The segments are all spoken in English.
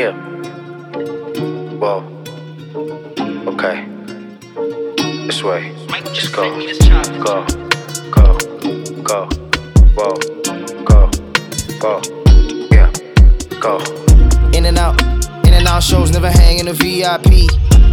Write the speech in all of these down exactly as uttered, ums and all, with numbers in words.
Yeah. Whoa. Okay. This way. Just go. Go. Go. Go. Whoa. Go. Go. Yeah. Go. In and out. In and out shows never hang in the V I P.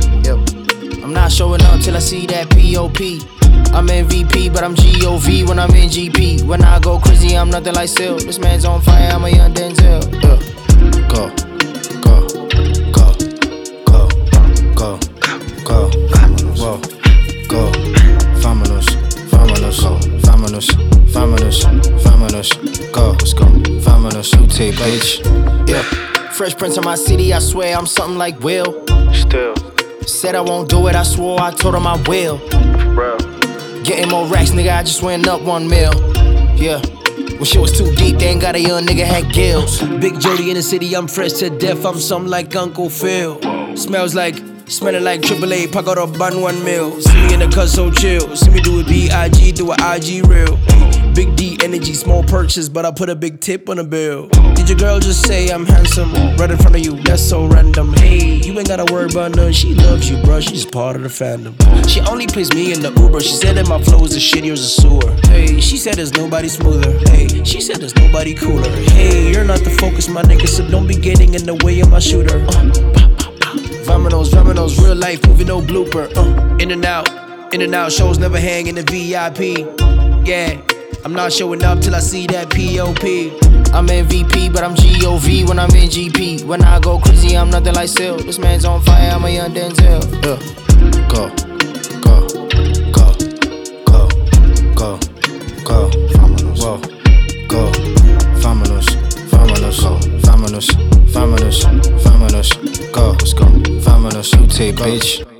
Yep. I'm not showing up till I see that P O P. I'm M V P, but I'm G O V when I'm in G P. When I go crazy, I'm nothing like Sil. This man's on fire, I'm a young Denzel. Yeah. Go, go, go, go, go, go, whoa, go. Vámonos, vámonos, vámonos, vámonos, vámonos, go, let's go. Vámonos, you take, bitch. Yeah. Fresh Prince of my city, I swear I'm something like Will. Still. Said I won't do it, I swore, I told him I will. Bro. Getting more racks, nigga, I just went up one mil. Yeah. When shit was too deep, they ain't got a young nigga had gills. Big Jody in the city, I'm fresh to death, I'm something like Uncle Phil. Smells like, smelling like triple A, pack out a bun one mil. See me in the cut so chill, see me do a B I G, do a I G reel. Big D energy, small purchase, but I put a big tip on the bill. Did your girl just say I'm handsome? Right in front of you, that's so random. Hey, you ain't gotta worry about none, she loves you, bruh, she's part of the fandom. She only plays me in the Uber, she said that my flow is a shitty as a sewer. Hey, she said there's nobody smoother. Hey, she said there's nobody cooler. Hey, you're not the focus, my nigga, so don't be getting in the way of my shooter. Uh, Vámonos, vámonos, real life, movie, no blooper. Uh, in and out, in and out, shows never hang in the V I P. Yeah. I'm not showing up till I see that P O P. I'm M V P, but I'm G O V when I'm in G P. When I go crazy, I'm nothing like Sil. This man's on fire, I'm a young Denzel. Yeah. Go, go, go, go, go, go, whoa, go. Vámonos, vámonos, vámonos, vámonos, vámonos, go, let's go. Vámonos, you take, bitch.